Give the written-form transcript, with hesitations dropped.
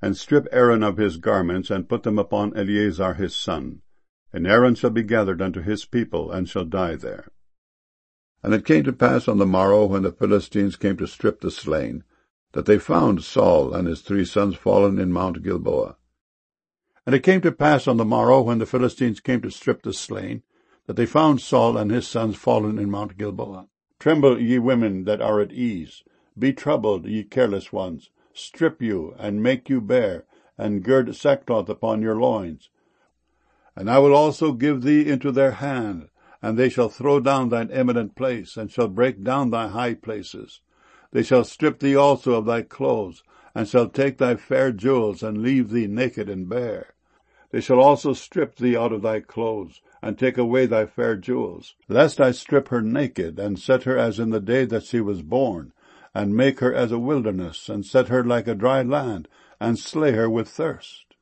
and strip Aaron of his garments, and put them upon Eleazar his son. And Aaron shall be gathered unto his people, and shall die there. And it came to pass on the morrow, when the Philistines came to strip the slain, that they found Saul and his 3 sons fallen in Mount Gilboa. And it came to pass on the morrow, when the Philistines came to strip the slain, that they found Saul and his sons fallen in Mount Gilboa. Tremble, ye women that are at ease. Be troubled, ye careless ones. Strip you, and make you bare, and gird sackcloth upon your loins. And I will also give thee into their hand, and they shall throw down thine eminent place, and shall break down thy high places. They shall strip thee also of thy clothes, and shall take thy fair jewels, and leave thee naked and bare. They shall also strip thee out of thy clothes, and take away thy fair jewels, lest I strip her naked, and set her as in the day that she was born, and make her as a wilderness, and set her like a dry land, and slay her with thirst.